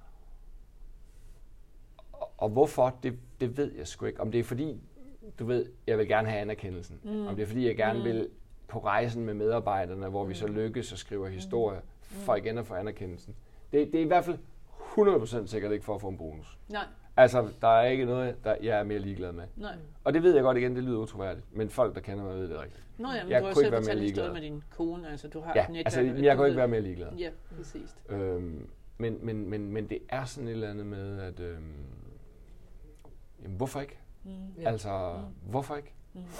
Og hvorfor, det ved jeg sgu ikke. Om det er fordi, du ved, jeg vil gerne have anerkendelsen. Om det er fordi, jeg gerne vil på rejsen med medarbejderne, hvor vi så lykkes og skriver historier, for igen at få anerkendelsen. Det er i hvert fald 100% sikkert ikke for at få en bonus.
Nej.
Altså, der er ikke noget, jeg er mere ligeglad med.
Nej.
Og det ved jeg godt igen, det lyder utroværdigt. Men folk, der kender mig, ved det rigtigt.
Nå ja, men jeg du har selv fortalt historie med din kone, altså du har et netværk.
Altså, jeg kan ikke være mere ligeglad.
Ja, præcis.
Men det er sådan et eller andet med, at jamen, hvorfor ikke? Altså, hvorfor ikke?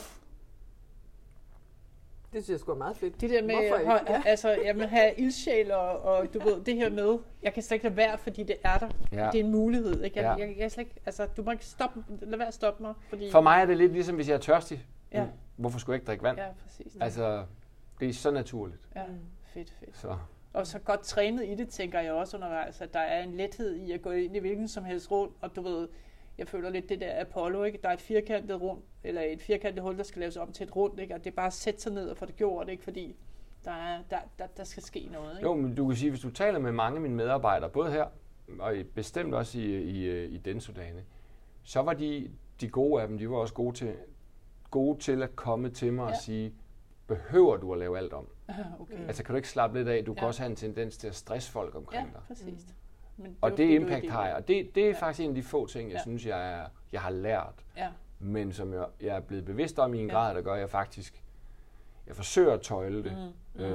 Det synes jeg sgu er meget fedt.
Det der med at have ildsjæl og du ved, det her med, jeg kan slet ikke lade være, fordi det er der. Ja. Det er en mulighed. Ikke? Jeg slet ikke, altså, du må ikke lade være at stoppe mig. Fordi
for mig er det lidt ligesom, hvis jeg er tørstig.
Ja.
Hvorfor skulle jeg ikke drikke vand?
Ja, præcis.
Altså, det er så naturligt.
Ja, fedt.
Så.
Og så godt trænet i det, tænker jeg også undervejs, at der er en lethed i at gå ind i hvilken som helst rum, og du ved, jeg føler lidt det der Apollo, ikke? Der er et firkantet rum, eller et firkantet hul, der skal laves om til et rundt, ikke? Og det er bare at sætte sig ned og få det gjort, ikke? Fordi der skal ske noget, ikke?
Jo, men du kan sige, hvis du taler med mange af mine medarbejdere, både her, og bestemt også i Denso-dagene, så var de gode af dem, de var også gode til at komme til mig og sige, behøver du at lave alt om?
Okay.
Altså kan du ikke slappe lidt af? Du kan også have en tendens til at stresse folk omkring dig.
Præcis.
Og det impact har jeg, og det er faktisk en af de få ting, jeg synes, jeg har lært, men som jeg er blevet bevidst om i en grad, der gør, at jeg forsøger at tøjle det.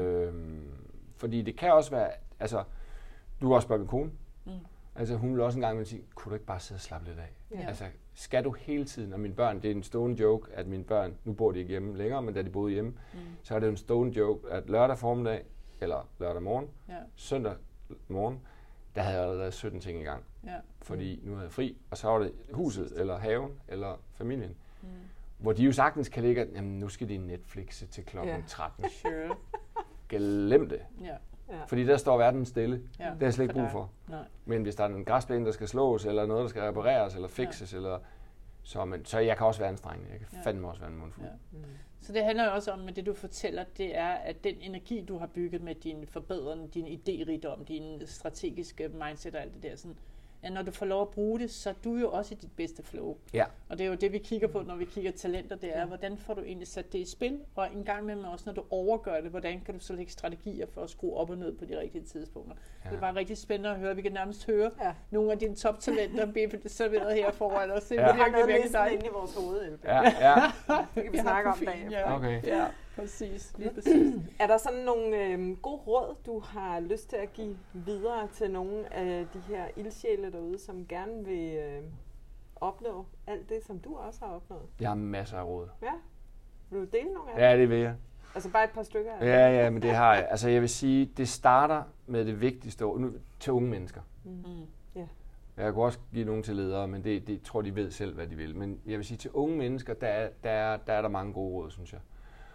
Fordi det kan også være, altså, du kan også spørge min kone, altså hun vil også en gang med sige, kunne du ikke bare sidde og slappe lidt af? Ja. Altså, skal du hele tiden, og mine børn, det er en stående joke, at mine børn, nu bor de ikke hjemme længere, men da de boede hjemme, så er det en stående joke, at lørdag formiddag, eller lørdag morgen, søndag morgen, der havde jeg allerede 17 ting i gang. Ja. Fordi nu havde jeg fri, og så var det huset, eller haven, eller familien. Hvor de jo sagtens kan ligge, jamen nu skal de Netflixe til klokken 13.
Sure.
Glem det.
Ja.
Fordi der står verden stille. Ja. Det har jeg slet ikke brug for.
Nej.
Men hvis der er en græsplæne, der skal slås, eller noget, der skal repareres, eller fikses, eller så jeg kan også være anstrengende. Jeg kan fandme også være en mundfuld. Ja.
Så det handler jo også om, at det du fortæller, det er, at den energi, du har bygget med din forbedring, din idérigdom, din strategiske mindset og alt det der, sådan, at når du får lov at bruge det, så er du jo også i dit bedste flow.
Ja.
Og det er jo det, vi kigger på, når vi kigger talenter, det er, hvordan får du egentlig sat det i spil, og en gang med også, når du overgør det, hvordan kan du så lægge strategier for at skrue op og ned på de rigtige tidspunkter. Ja. Det var rigtig spændende at høre. Vi kan nærmest høre nogle af dine toptalenter blive serveret her foran os. Det
er virkelig næsten inde i vores hoved.
Ja.
Det kan vi snakke om bagefter.
Ja.
Okay.
Ja, præcis. Lige præcis.
Er der sådan nogle gode råd, du har lyst til at give videre til nogle af de her ildsjæle derude, som gerne vil opnå alt det, som du også har opnået?
Jeg har masser af råd.
Ja? Vil du dele nogle af dem?
Ja, det vil jeg.
Altså bare et par stykker af dem?
Ja, men det har jeg. Altså jeg vil sige, det starter med det vigtigste til unge mennesker.
Ja.
Jeg kunne også give nogen til ledere, men det tror de ved selv, hvad de vil. Men jeg vil sige, til unge mennesker, der er der mange gode råd, synes jeg.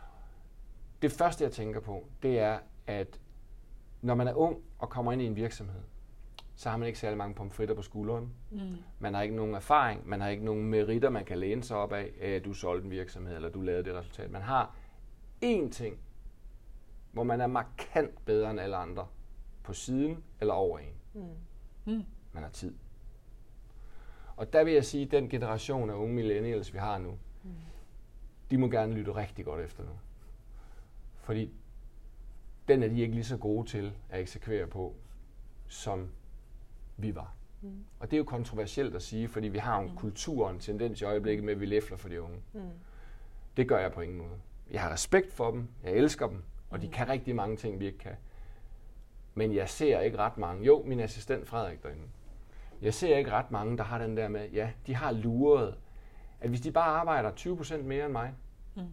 Det første, jeg tænker på, det er, at når man er ung og kommer ind i en virksomhed, så har man ikke særlig mange pomfritter på skulderen. Man har ikke nogen erfaring, man har ikke nogen meritter, man kan læne sig op af, at du solgte en virksomhed, eller du lavede det resultat. Man har én ting, hvor man er markant bedre end alle andre, på siden eller over en. Man har tid. Og der vil jeg sige, at den generation af unge millennials, vi har nu, de må gerne lytte rigtig godt efter nu. Fordi den er de ikke lige så gode til at eksekvere på, som vi var. Og det er jo kontroversielt at sige, fordi vi har en kultur og en tendens i øjeblikket med, at vi læfler for de unge. Det gør jeg på ingen måde. Jeg har respekt for dem, jeg elsker dem, og de kan rigtig mange ting, vi ikke kan. Men jeg ser ikke ret mange. Jo, min assistent Frederik derinde. Jeg ser ikke ret mange, der har den der med, ja, de har luret, at hvis de bare arbejder 20% mere end mig,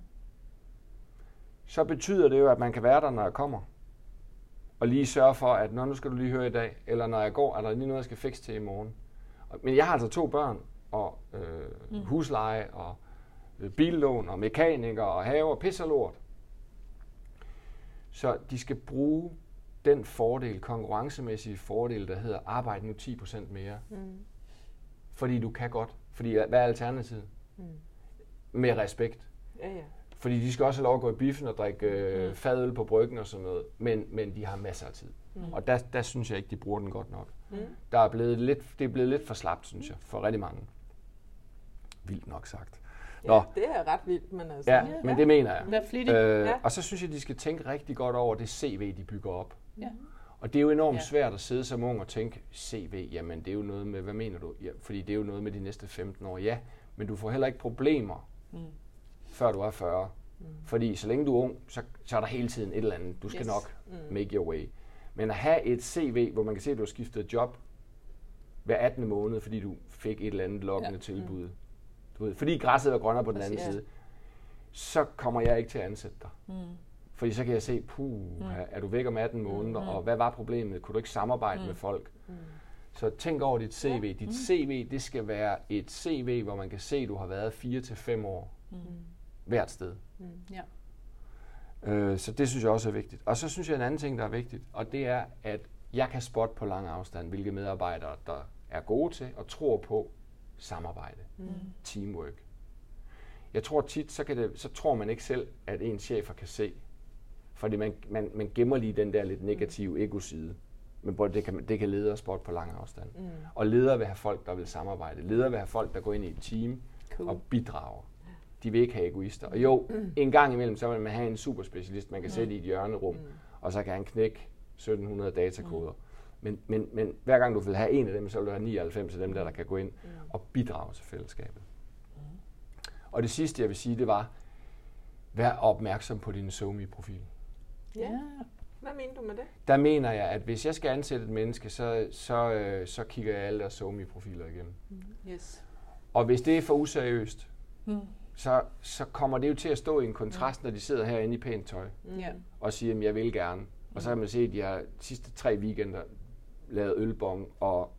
så betyder det jo, at man kan være der, når jeg kommer. Og lige sørge for, at nu skal du lige høre i dag, eller når jeg går, er der lige noget, jeg skal fikse til i morgen. Men jeg har altså 2 børn, og husleje, og billån, og mekaniker, og have, og pis og lort. Så de skal bruge den fordel, konkurrencemæssige fordel, der hedder arbejde nu 10% mere. Fordi du kan godt. Fordi hvad er alternativet? Med respekt.
Ja.
Fordi de skal også have lov at gå i biffen og drikke fadøl på bryggen og sådan noget. Men de har masser af tid. Og der synes jeg ikke, de bruger den godt nok. Det er blevet lidt for slapt, synes jeg, for rigtig mange. Vildt nok sagt.
Ja, det er ret vildt, men altså...
Ja, men det mener jeg.
Vær flittig.
Og så synes jeg, de skal tænke rigtig godt over det CV, de bygger op.
Ja.
Og det er jo enormt svært at sidde som ung og tænke, CV, jamen det er jo noget med, hvad mener du? Ja, fordi det er jo noget med de næste 15 år. Ja, men du får heller ikke problemer, før du er 40. Fordi så længe du er ung, så er der hele tiden et eller andet. Du skal nok make your way. Men at have et CV, hvor man kan se, at du har skiftet job hver 18. måned, fordi du fik et eller andet lokkende tilbud. Du ved, fordi græsset var grønnere på den anden side, så kommer jeg ikke til at ansætte dig. Fordi så kan jeg se, er du væk om 18 måneder, og hvad var problemet? Kunne du ikke samarbejde med folk? Så tænk over dit CV. Dit CV, det skal være et CV, hvor man kan se, at du har været 4 til 5 år hvert sted. Så det synes jeg også er vigtigt. Og så synes jeg en anden ting, der er vigtigt, og det er, at jeg kan spotte på lang afstand, hvilke medarbejdere, der er gode til og tror på samarbejde. Teamwork. Jeg tror tit, så tror man ikke selv, at ens chefer kan se. Fordi man gemmer lige den der lidt negative ego-side. Men det kan ledere spotte på lang afstand. Og ledere vil have folk, der vil samarbejde. Ledere vil have folk, der går ind i et team og bidrager. De vil ikke have egoister. Og jo, en gang imellem, så vil man have en superspecialist, man kan sætte i et hjørnerum, og så kan han knække 1700 datakoder. Men hver gang du vil have en af dem, så vil du have 99 af dem, der kan gå ind og bidrage til fællesskabet. Og det sidste, jeg vil sige, det var, vær opmærksom på din SoMe-profil.
Ja. Hvad mener du med det?
Der mener jeg, at hvis jeg skal ansætte et menneske, så kigger jeg alle deres SoMe-profiler igennem.
Yes.
Og hvis det er for useriøst, så kommer det jo til at stå i en kontrast, når de sidder herinde i pænt tøj og siger, at jeg vil gerne. Og så har man set, at de har sidste 3 weekender lavet ølbong og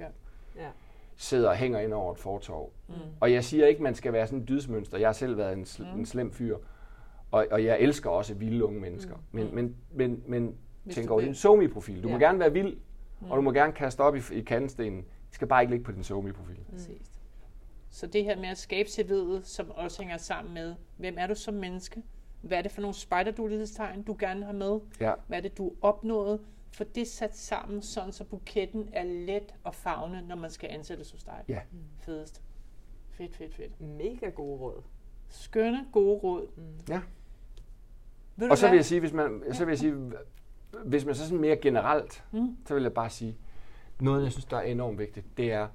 sidder og hænger ind over et fortov. Og jeg siger ikke, at man skal være sådan en dydsmønster. Jeg har selv været en slem fyr. Og jeg elsker også vilde unge mennesker. Men tænk over din SoMe-profil. Du må gerne være vild, og du må gerne kaste op i kantestenen. Det skal bare ikke ligge på din SoMe-profil.
Præcis. Så det her med at skabe CV'et, som også hænger sammen med, hvem er du som menneske? Hvad er det for nogle spejderduelighedstegn, du gerne har med? Ja. Hvad er det, du opnåede? For det er sat sammen, sådan så buketten er let og favne, når man skal ansættes hos dig.
Ja.
Fedest. Fedt.
Mega gode råd.
Skønne, gode råd.
Ja. Og så vil jeg sige, hvis man så sådan mere generelt, så vil jeg bare sige, noget jeg synes, der er enormt vigtigt, det er,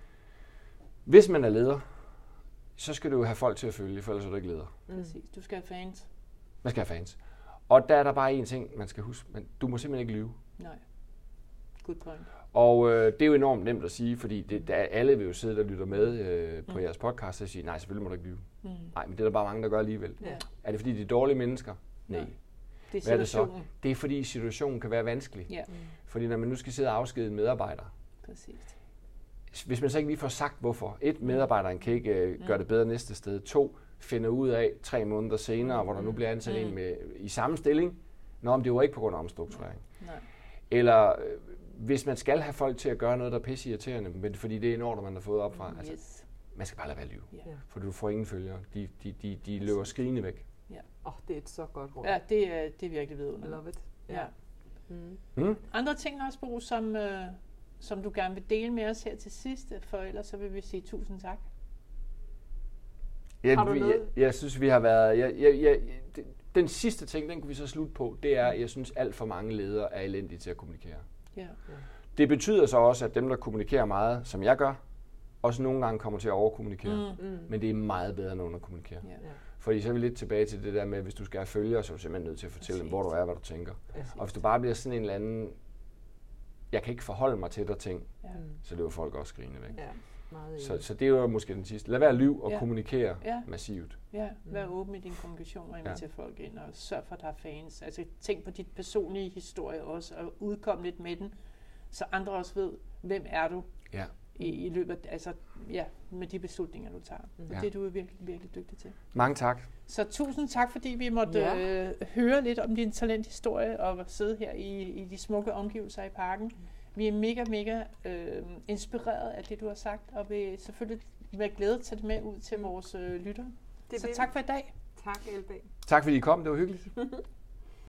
hvis man er leder, så skal du jo have folk til at følge, for ellers er du ikke leder.
Præcis. Du skal have fans.
Man skal have fans. Og der er der bare én ting, man skal huske. Du må simpelthen ikke lyve.
Nej. Good point.
Og det er jo enormt nemt at sige, fordi alle vil jo sidde og lytter med på jeres podcast og sige, nej, selvfølgelig må du ikke lyve. Nej, men det er der bare mange, der gør alligevel. Ja. Er det fordi, de er dårlige mennesker? Nej.
Det er situationen.
Hvad er det så? Det er fordi, situationen kan være vanskelig. Ja. Fordi når man nu skal sidde og afskede en medarbejder,
præcis.
Hvis man så ikke lige får sagt, hvorfor. 1, medarbejderen kan ikke gøre det bedre næste sted. 2, finder ud af 3 måneder senere, hvor der nu bliver ansat en i samme stilling. Nå, men det var ikke på grund af omstrukturering. Nej. Eller hvis man skal have folk til at gøre noget, der er pisseirriterende, men fordi det er en ordre, man har fået op fra. Altså, man skal bare lade være lyve, for du får ingen følgere. De løber skrigende væk.
Ja. Det er et så godt råd.
Ja, det er virkelig vidunderligt.
I love it.
Ja. Andre ting, Hasbro, som du gerne vil dele med os her til sidst, for ellers så vil vi sige tusind tak.
Jeg synes, vi har været... Den sidste ting, den kunne vi så slutte på, det er, at jeg synes, alt for mange ledere er elendige til at kommunikere.
Ja.
Det betyder så også, at dem, der kommunikerer meget, som jeg gør, også nogle gange kommer til at overkommunikere. Men det er meget bedre, end at underkommunikere. Ja. Fordi så er vi lidt tilbage til det der med, at hvis du skal have følgere, så er du simpelthen nødt til at fortælle dem, hvor du er, hvad du tænker. Og hvis du bare bliver sådan en eller anden, jeg kan ikke forholde mig til dig ting, så løber folk også skrigende væk. Ja. Så det er jo måske den sidste. Lad være lyv og kommunikere massivt.
Ja, vær åben i din kommunikation og invitere folk ind, og sørg for, at der er fans. Altså tænk på dit personlige historie også, og udkom lidt med den, så andre også ved, hvem er du i løbet af, med de beslutninger, du tager. Og det er du virkelig, virkelig dygtig til.
Mange tak.
Så tusind tak, fordi vi måtte høre lidt om din talenthistorie, og sidde her i de smukke omgivelser i parken. Vi er mega inspireret af det, du har sagt, og vil selvfølgelig være glæde til det med ud til vores lyttere. Så tak for i dag.
Tak, LB.
Tak fordi I kom, det var hyggeligt.